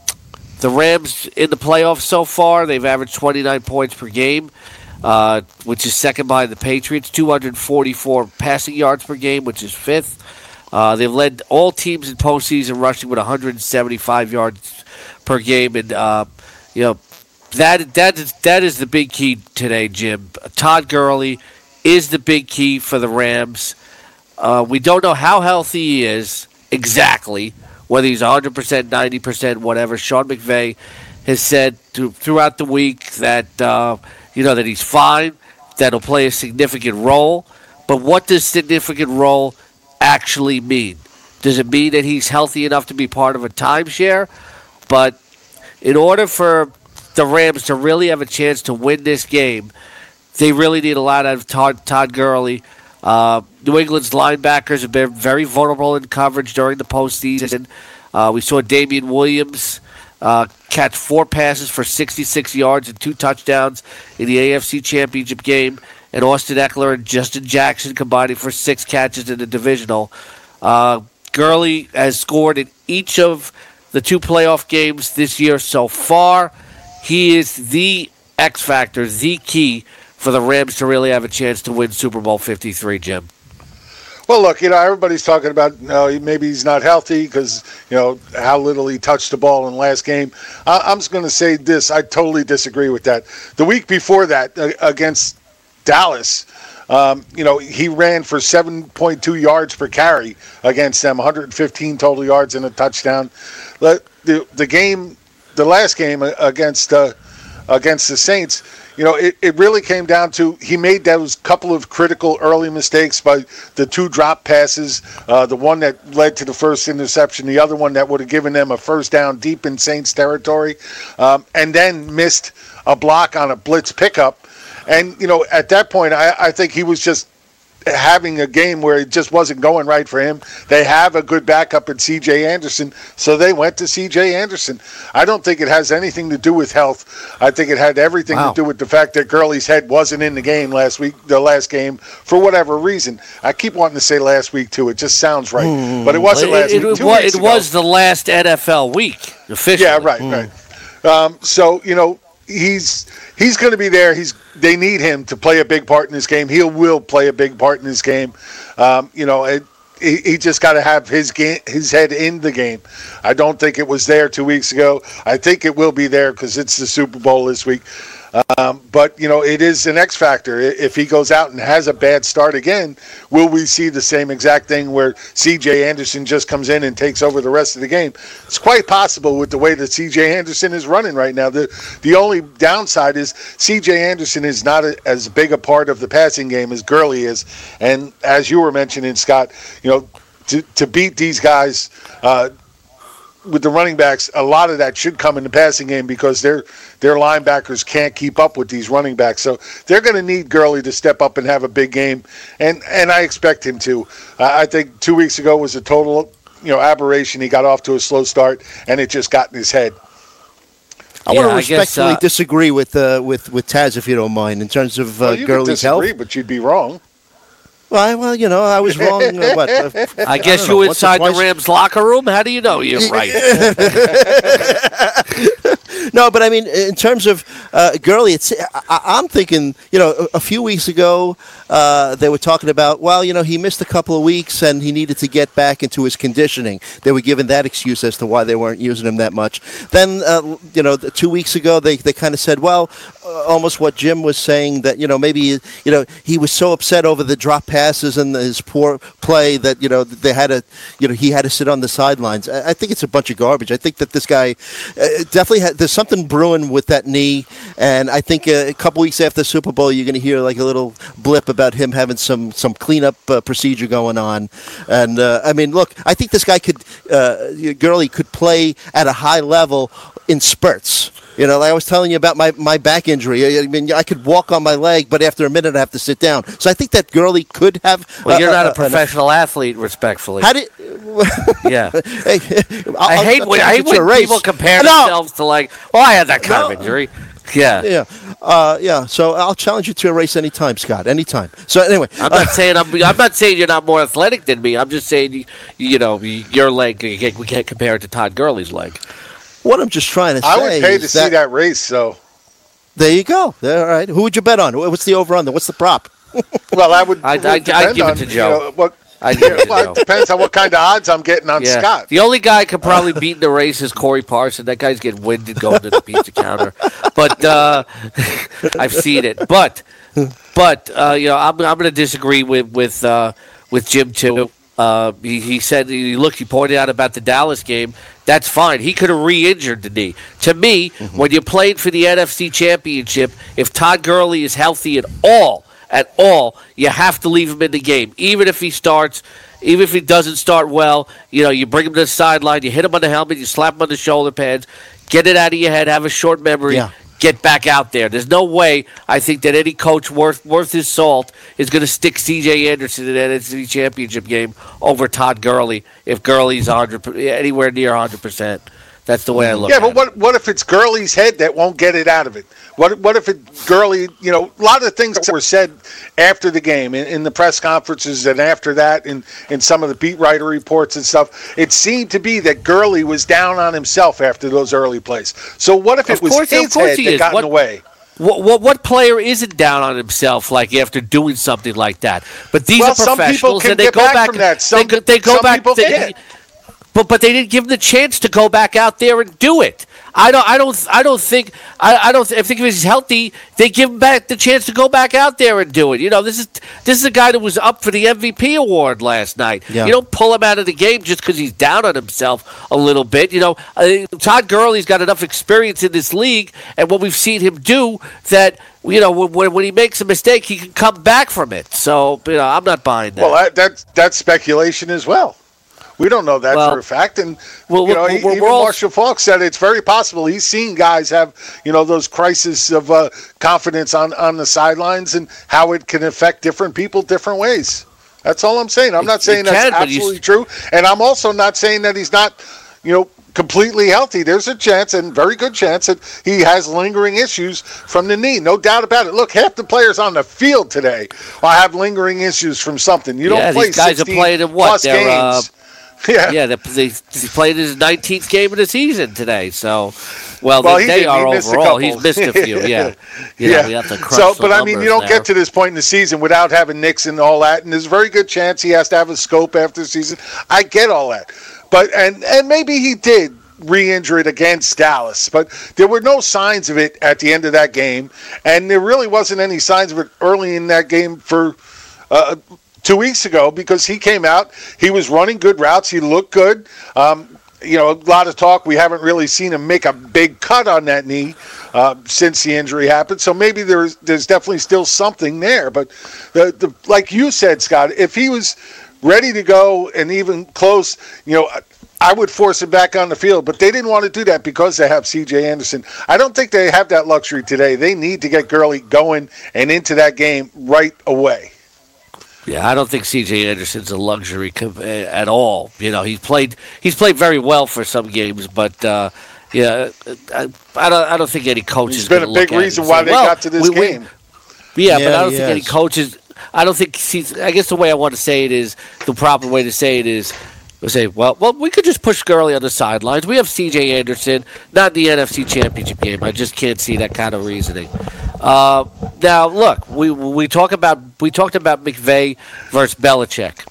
Speaker 5: the Rams in the playoffs so far, they've averaged twenty-nine points per game. Uh, which is second behind the Patriots, two hundred forty-four passing yards per game, which is fifth. Uh, they've led all teams in postseason rushing with one hundred seventy-five yards per game, and uh, you know that that is that is the big key today, Jim. Todd Gurley is the big key for the Rams. Uh, we don't know how healthy he is exactly, whether he's one hundred percent, ninety percent, whatever. Sean McVay has said to, throughout the week that. Uh, You know, that he's fine, that'll play a significant role. But what does significant role actually mean? Does it mean that he's healthy enough to be part of a timeshare? But in order for the Rams to really have a chance to win this game, they really need a lot out of Todd, Todd Gurley. Uh, New England's linebackers have been very vulnerable in coverage during the postseason. Uh, we saw Damian Williams Uh, catch four passes for sixty-six yards and two touchdowns in the A F C Championship game, and Austin Eckler and Justin Jackson combining for six catches in the divisional. Uh, Gurley has scored in each of the two playoff games this year so far. He is the X factor, the key for the Rams to really have a chance to win Super Bowl fifty-three, Jim.
Speaker 8: Well, look, you know, everybody's talking about uh, maybe he's not healthy because, you know, how little he touched the ball in the last game. I- I'm just going to say this. I totally disagree with that. The week before that, uh, against Dallas, um, you know, he ran for seven point two yards per carry against them, one hundred fifteen total yards and a touchdown. The, the, the game, the last game against uh, against the Saints, you know, it, it really came down to he made those couple of critical early mistakes by the two drop passes, uh, the one that led to the first interception, the other one that would have given them a first down deep in Saints territory, um, and then missed a block on a blitz pickup. And, you know, at that point, I, I think he was just having a game where it just wasn't going right for him. They have a good backup in C J Anderson, so they went to C J Anderson. I don't think it has anything to do with health. I think it had everything
Speaker 5: Wow.
Speaker 8: to do with the fact that Gurley's head wasn't in the game last week, the last game, for whatever reason. I keep wanting to say last week, too. It just sounds right. Mm. But it wasn't last
Speaker 5: it,
Speaker 8: week.
Speaker 5: It,
Speaker 8: Two
Speaker 5: it,
Speaker 8: weeks
Speaker 5: it
Speaker 8: ago.
Speaker 5: was the last N F L week, officially.
Speaker 8: Yeah, right, mm. right. Um, so, you know, he's he's going to be there. He's they need him to play a big part in this game. He will play a big part in this game. Um, you know, it, he, he just got to have his game, his head in the game. I don't think it was there two weeks ago. I think it will be there because it's the Super Bowl this week. Um, but, you know, it is an X factor. If he goes out and has a bad start again, will we see the same exact thing where C J Anderson just comes in and takes over the rest of the game? It's quite possible with the way that C J Anderson is running right now. The the only downside is C J Anderson is not a, as big a part of the passing game as Gurley is. And as you were mentioning, Scott, you know, to, to beat these guys uh, with the running backs, a lot of that should come in the passing game because their their linebackers can't keep up with these running backs. So they're going to need Gurley to step up and have a big game, and and I expect him to. Uh, I think two weeks ago was a total you know aberration. He got off to a slow start, and it just got in his head.
Speaker 7: I
Speaker 5: Yeah,
Speaker 7: want to
Speaker 5: I
Speaker 7: respectfully
Speaker 5: guess, uh,
Speaker 7: disagree with uh, with with Taz, if you don't mind, in terms of uh,
Speaker 8: Well, you
Speaker 7: Gurley's
Speaker 8: could disagree,
Speaker 7: health.
Speaker 8: but you'd be wrong.
Speaker 7: Well, well, you know, I was wrong. Uh, what? Uh,
Speaker 5: I guess
Speaker 7: don't
Speaker 5: you
Speaker 7: know,
Speaker 5: were
Speaker 7: once or
Speaker 5: inside the
Speaker 7: twice.
Speaker 5: Rams locker room. How do you know you're right?
Speaker 7: No, but I mean, in terms of uh, Gurley, it's I, I'm thinking, you know, a, a few weeks ago uh, they were talking about, well, you know, he missed a couple of weeks and he needed to get back into his conditioning. They were given that excuse as to why they weren't using him that much. Then, uh, you know, two weeks ago they, they kind of said, well, uh, almost what Jim was saying, that, you know, maybe, you know, he was so upset over the drop passes and his poor play that, you know, they had to, you know, he had to sit on the sidelines. I, I think it's a bunch of garbage. I think that this guy uh, definitely had, there's something brewing with that knee, and I think uh, a couple weeks after the Super Bowl, you're going to hear like a little blip about him having some some cleanup uh, procedure going on. And uh, I mean, look, I think this guy could, uh, Gurley could play at a high level in spurts. You know, like I was telling you about my, my back injury. I mean, I could walk on my leg, but after a minute, I have to sit down. So I think that Gurley could have.
Speaker 5: Well, you're
Speaker 7: uh,
Speaker 5: not
Speaker 7: uh,
Speaker 5: a professional athlete, respectfully.
Speaker 7: How did?
Speaker 5: Yeah.
Speaker 7: Hey, I'll,
Speaker 5: I hate
Speaker 7: I'll
Speaker 5: when, I hate
Speaker 7: change it to a
Speaker 5: when
Speaker 7: race.
Speaker 5: people compare
Speaker 7: No.
Speaker 5: themselves to like, well, I had that kind
Speaker 7: No.
Speaker 5: of injury. Yeah.
Speaker 7: Yeah, uh, yeah. So I'll challenge you to a race anytime, Scott. Anytime. So anyway,
Speaker 5: I'm not saying I'm. I'm not saying you're not more athletic than me. I'm just saying, you, you know, your leg. You can't, we can't compare it to Todd Gurley's leg.
Speaker 7: what I'm just trying to say
Speaker 8: I would pay
Speaker 7: is
Speaker 8: to see
Speaker 7: that,
Speaker 8: that race. So,
Speaker 7: there you go. All right. Who would you bet on? What's the over under? What's the prop?
Speaker 8: well, I would.
Speaker 5: I'd-
Speaker 8: would
Speaker 5: I'd- I'd
Speaker 8: depend
Speaker 5: give it
Speaker 8: on,
Speaker 5: to
Speaker 8: you
Speaker 5: Joe.
Speaker 8: know, what,
Speaker 5: I'd give it to
Speaker 8: well,
Speaker 5: Joe.
Speaker 8: it depends on what kind of odds I'm getting on
Speaker 5: Yeah.
Speaker 8: Scott.
Speaker 5: The only guy could probably beat in the race is Corey Parson. That guy's getting winded going to the pizza counter. But uh, I've seen it. But but uh, you know, I'm I'm going to disagree with with uh, with Jim too. Uh, he, he said, he, look, he pointed out about the Dallas game. That's fine. He could have re-injured the knee. To me, mm-hmm. when you're playing for the N F C Championship, if Todd Gurley is healthy at all, at all, you have to leave him in the game. Even if he starts, even if he doesn't start well, you know, you bring him to the sideline, you hit him on the helmet, you slap him on the shoulder pads, get it out of your head, have a short memory.
Speaker 7: Yeah.
Speaker 5: Get back out there. There's no way I think that any coach worth worth his salt is going to stick C J Anderson in that N F C Championship game over Todd Gurley if Gurley's one hundred, anywhere near one hundred percent. That's the way I look
Speaker 8: yeah,
Speaker 5: at
Speaker 8: but
Speaker 5: it.
Speaker 8: what what if it's Gurley's head that won't get it out of it? What what if it Gurley? You know, a lot of things that were said after the game in, in the press conferences and after that, in in some of the beat writer reports and stuff. It seemed to be that Gurley was down on himself after those early plays. So what if it
Speaker 5: Of
Speaker 8: was
Speaker 5: course-
Speaker 8: his
Speaker 5: of course
Speaker 8: head
Speaker 5: he
Speaker 8: that
Speaker 5: is.
Speaker 8: got
Speaker 5: What-
Speaker 8: in the way?
Speaker 5: What, what what player isn't down on himself like after doing something like that? But these
Speaker 8: Well,
Speaker 5: are
Speaker 8: some people
Speaker 5: professionals,
Speaker 8: can
Speaker 5: and they
Speaker 8: get
Speaker 5: go
Speaker 8: back
Speaker 5: back.
Speaker 8: from that. Some-
Speaker 5: they go, they go
Speaker 8: some
Speaker 5: back.
Speaker 8: people
Speaker 5: they-
Speaker 8: can't.
Speaker 5: But but they didn't give him the chance to go back out there and do it. I don't I don't I don't think I, I don't I think if he's healthy, they give him back the chance to go back out there and do it. You know, this is this is a guy that was up for the M V P award last night.
Speaker 7: Yeah.
Speaker 5: You don't pull him out of the game just because he's down on himself a little bit. You know, uh, Todd Gurley's got enough experience in this league, and what we've seen him do that. You know, when, when he makes a mistake, he can come back from it. So, you know, I'm not buying that.
Speaker 8: Well, that, that's that's speculation as well. We don't know that
Speaker 5: Well,
Speaker 8: for a fact, and
Speaker 5: well,
Speaker 8: you know,
Speaker 5: we're-
Speaker 8: he-
Speaker 5: we're
Speaker 8: even
Speaker 5: all-
Speaker 8: Marshall Faulk said it's very possible he's seen guys have, you know, those crises of uh, confidence on, on the sidelines and how it can affect different people different ways. That's all I'm saying. I'm
Speaker 5: It-
Speaker 8: not saying
Speaker 5: it
Speaker 8: that's
Speaker 5: can, but you
Speaker 8: absolutely
Speaker 5: s-
Speaker 8: true, and I'm also not saying that he's not, you know, completely healthy. There's a chance, and very good chance, that he has lingering issues from the knee. No doubt about it. Look, half the players on the field today will have lingering issues from something. You
Speaker 5: Yeah,
Speaker 8: don't play
Speaker 5: these guys are
Speaker 8: sixteen
Speaker 5: playing in what?
Speaker 8: plus
Speaker 5: They're, uh,
Speaker 8: games. Yeah.
Speaker 5: Yeah, they, they, he played his nineteenth game of the season today. So, Well,
Speaker 8: well
Speaker 5: they,
Speaker 8: he
Speaker 5: they
Speaker 8: did.
Speaker 5: are
Speaker 8: he missed
Speaker 5: overall.
Speaker 8: A
Speaker 5: He's missed a few, yeah. You
Speaker 8: yeah.
Speaker 5: know, we have to crunch
Speaker 8: so,
Speaker 5: the
Speaker 8: but I mean, you don't
Speaker 5: there.
Speaker 8: get to this point in the season without having nicks and all that, and there's a very good chance he has to have a scope after the season. I get all that. But and, and maybe he did re-injure it against Dallas, but there were no signs of it at the end of that game, and there really wasn't any signs of it early in that game for uh, two weeks ago because he came out, he was running good routes, he looked good. Um, you know, a lot of talk, we haven't really seen him make a big cut on that knee uh, since the injury happened, so maybe there's there's definitely still something there, but the, the like you said, Scott, if he was ready to go and even close, you know, I would force him back on the field, but they didn't want to do that because they have C J Anderson. I don't think they have that luxury today. They need to get Gurley going and into that game right away.
Speaker 5: Yeah, I don't think C J Anderson's a luxury at all. You know, he's played he's played very well for some games, but uh, yeah, I, I don't I don't think any coach
Speaker 8: He's
Speaker 5: is
Speaker 8: been a big reason why
Speaker 5: say,
Speaker 8: they
Speaker 5: well,
Speaker 8: got to this
Speaker 5: we,
Speaker 8: game.
Speaker 5: We, yeah,
Speaker 7: yeah,
Speaker 5: but I don't think
Speaker 7: has.
Speaker 5: any coaches. I don't think. I guess the way I want to say it is the proper way to say it is. We say, well, well, we could just push Gurley on the sidelines. We have C J Anderson, not in the N F C Championship game. I just can't see that kind of reasoning. Uh, now, look, we we talk about we talked about McVay versus Belichick,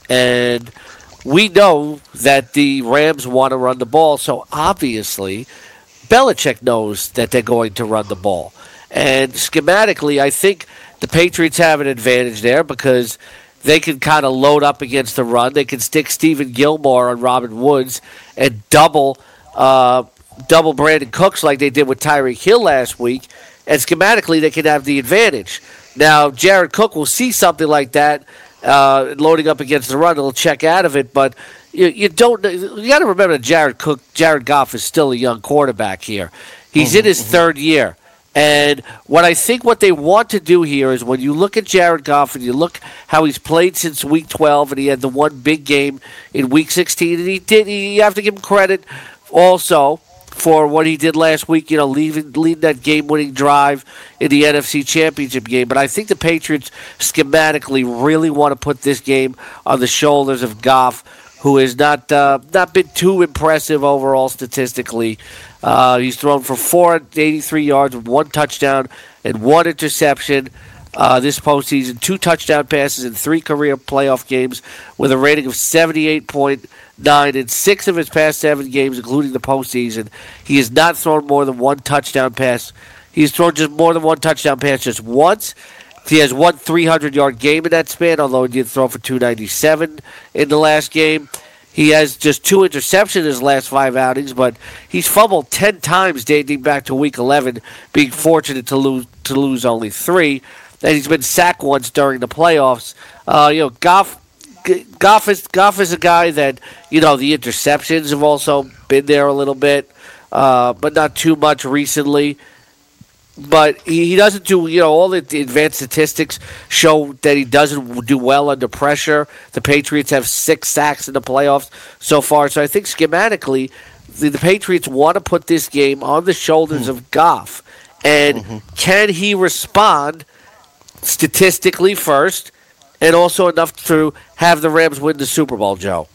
Speaker 5: and we know that the Rams want to run the ball. So obviously, Belichick knows that they're going to run the ball, and schematically, I think the Patriots have an advantage there because they can kind of load up against the run. They can stick Stephen Gilmore on Robin Woods and double uh, double Brandon Cooks like they did with Tyreek Hill last week. And schematically, they can have the advantage. Now, Jared Cook will see something like that, uh, loading up against the run. He'll check out of it. But you, you don't. You got to remember that Jared Cook, Jared Goff is still a young quarterback here. He's mm-hmm, in his mm-hmm. third year. And what I think what they want to do here is when you look at Jared Goff and you look how he's played since week twelve and he had the one big game in week sixteen, and he did, you have to give him credit also for what he did last week, you know, leaving, leading that game-winning drive in the N F C Championship game. But I think the Patriots schematically really want to put this game on the shoulders of Goff, who has not uh, not been too impressive overall statistically. Uh, he's thrown for four hundred eighty-three yards, one touchdown, and one interception uh, this postseason. Two touchdown passes in three career playoff games with a rating of seventy-eight point nine in six of his past seven games, including the postseason. He has not thrown more than one touchdown pass. He's thrown just more than one touchdown pass just once. He has one three hundred yard game in that span, although he did throw for two ninety-seven in the last game. He has just two interceptions in his last five outings, but he's fumbled ten times dating back to week eleven, being fortunate to lose to lose only three. And he's been sacked once during the playoffs. Uh, you know, Goff, Goff is Goff is a guy that, you know, the interceptions have also been there a little bit, uh, but not too much recently. But he, he doesn't do, you know, all the advanced statistics show that he doesn't do well under pressure. The Patriots have six sacks in the playoffs so far. So I think schematically, the, the Patriots want to put this game on the shoulders mm-hmm. of Goff. And mm-hmm. can he respond statistically first and also enough to have the Rams win the Super Bowl, Joe?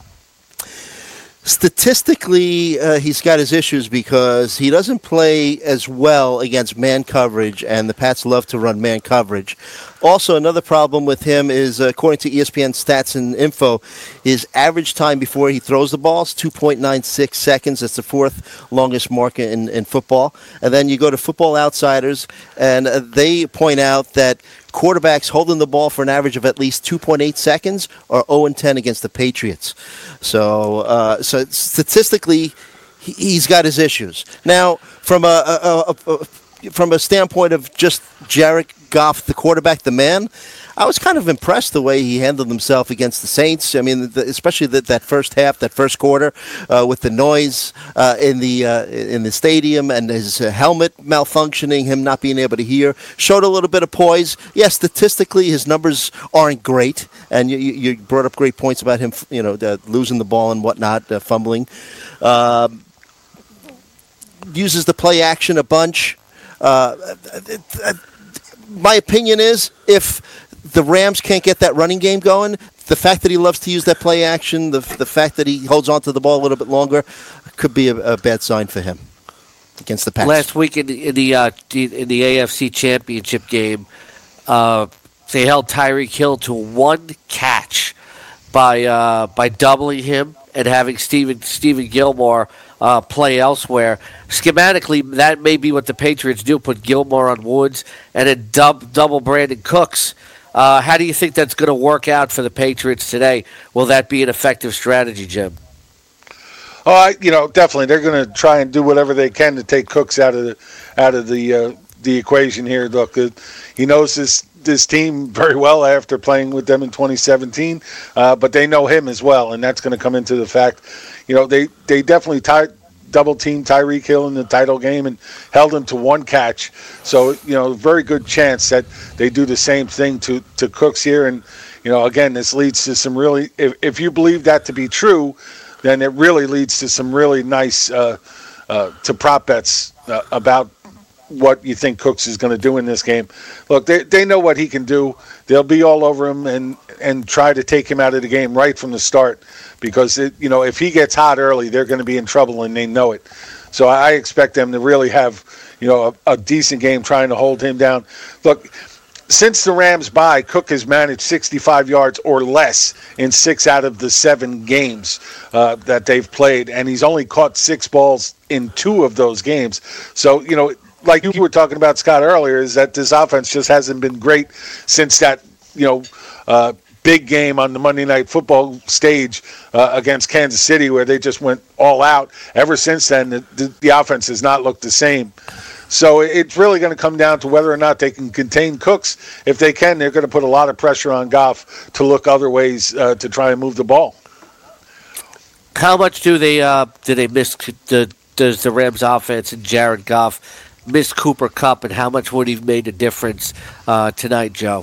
Speaker 7: Statistically, uh, he's got his issues because he doesn't play as well against man coverage, and the Pats love to run man coverage. Also, another problem with him is, uh, according to E S P N Stats and Info, his average time before he throws the ball is two point nine six seconds. That's the fourth longest mark in, in football. And then you go to Football Outsiders, and uh, they point out that quarterbacks holding the ball for an average of at least two point eight seconds are oh and ten against the Patriots. So, uh, so statistically, he, he's got his issues. Now, from a, a, a, a from a standpoint of just Jared Goff, the quarterback, the man, I was kind of impressed the way he handled himself against the Saints. I mean, the, especially the, that first half, that first quarter, uh, with the noise uh, in the uh, in the stadium and his uh, helmet malfunctioning, him not being able to hear, showed a little bit of poise. Yes, statistically, his numbers aren't great, and you, you brought up great points about him, you know, the, losing the ball and whatnot, uh, fumbling. Uh, uses the play action a bunch. Uh, my opinion is, if the Rams can't get that running game going, the fact that he loves to use that play action, the the fact that he holds on to the ball a little bit longer, could be a, a bad sign for him. against the Pats.
Speaker 5: Last week in the in the, uh, in the A F C Championship game, uh, they held Tyreek Hill to one catch by uh, by doubling him and having Stephen Stephen Gilmore uh, play elsewhere. Schematically, that may be what the Patriots do: put Gilmore on Woods and then dub, double Brandon Cooks. Uh, how do you think that's going to work out for the Patriots today? Will that be an effective strategy, Jim?
Speaker 8: Oh, I, you know, definitely they're going to try and do whatever they can to take Cooks out of the out of the uh, the equation here. Look, uh, he knows this this team very well after playing with them in twenty seventeen, uh, but they know him as well, and that's going to come into the fact. You know, they they definitely tied. Double teamed Tyreek Hill in the title game and held him to one catch. So, you know, very good chance that they do the same thing to, to Cooks here. And, you know, again, this leads to some really, if, if you believe that to be true, then it really leads to some really nice uh, uh, to prop bets uh, about what you think Cooks is going to do in this game. Look, they they know what he can do. They'll be all over him and, and try to take him out of the game right from the start because, it, you know, if he gets hot early, they're going to be in trouble and they know it. So I expect them to really have, you know, a, a decent game trying to hold him down. Look, since the Rams bye, Cook has managed sixty-five yards or less in six out of the seven games uh, that they've played, and he's only caught six balls in two of those games. So, you know, like you were talking about, Scott, earlier, is that this offense just hasn't been great since that, you know, uh, big game on the Monday Night Football stage uh, against Kansas City where they just went all out. Ever since then, the, the, the offense has not looked the same. So it's really going to come down to whether or not they can contain Cooks. If they can, they're going to put a lot of pressure on Goff to look other ways uh, to try and move the ball.
Speaker 5: How much do they uh, do they miss the, does the Rams offense and Jared Goff miss Cooper Kupp, and how much would he have made a difference uh, tonight, Joe?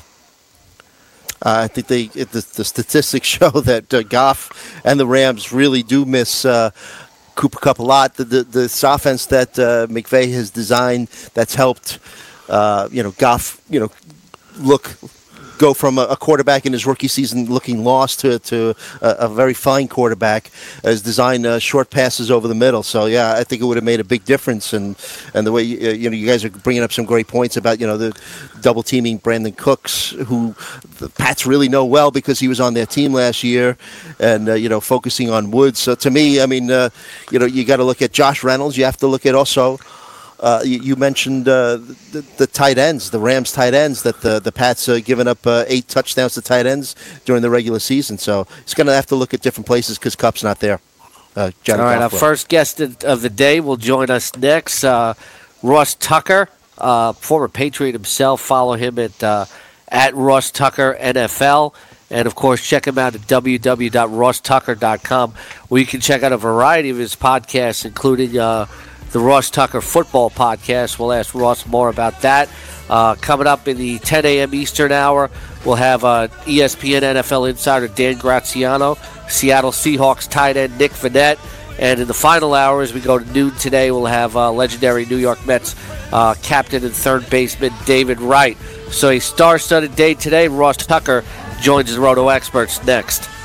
Speaker 7: Uh, I think they it, the, the statistics show that uh, Goff and the Rams really do miss uh, Cooper Kupp a lot. The, the this offense that uh, McVay has designed that's helped uh, you know Goff you know look. go from a, a quarterback in his rookie season looking lost to to a, a very fine quarterback, has designed uh, short passes over the middle. So yeah, I think it would have made a big difference. And, and the way you, you know you guys are bringing up some great points about you know the double teaming Brandon Cooks, who the Pats really know well because he was on their team last year, and uh, you know focusing on Woods. So to me, I mean uh, you know you got to look at Josh Reynolds. You have to look at also. Uh, you, you mentioned uh, the, the tight ends, the Rams tight ends, that the, the Pats uh, given up uh, eight touchdowns to tight ends during the regular season. So he's going to have to look at different places because Kupp's not there. Uh,
Speaker 5: All right, our first guest of the day will join us next. Uh, Ross Tucker, uh, former Patriot himself. Follow him at uh, at Ross Tucker N F L. And, of course, check him out at w w w dot ross tucker dot com, where you can check out a variety of his podcasts, including uh, the Ross Tucker Football Podcast. We'll ask Ross more about that. Uh, coming up in the ten a.m. Eastern hour, we'll have uh, E S P N N F L insider Dan Graziano, Seattle Seahawks tight end Nick Vannett, and in the final hour, as we go to noon today, we'll have uh, legendary New York Mets uh, captain and third baseman David Wright. So a star-studded day today. Ross Tucker joins the Roto Experts next.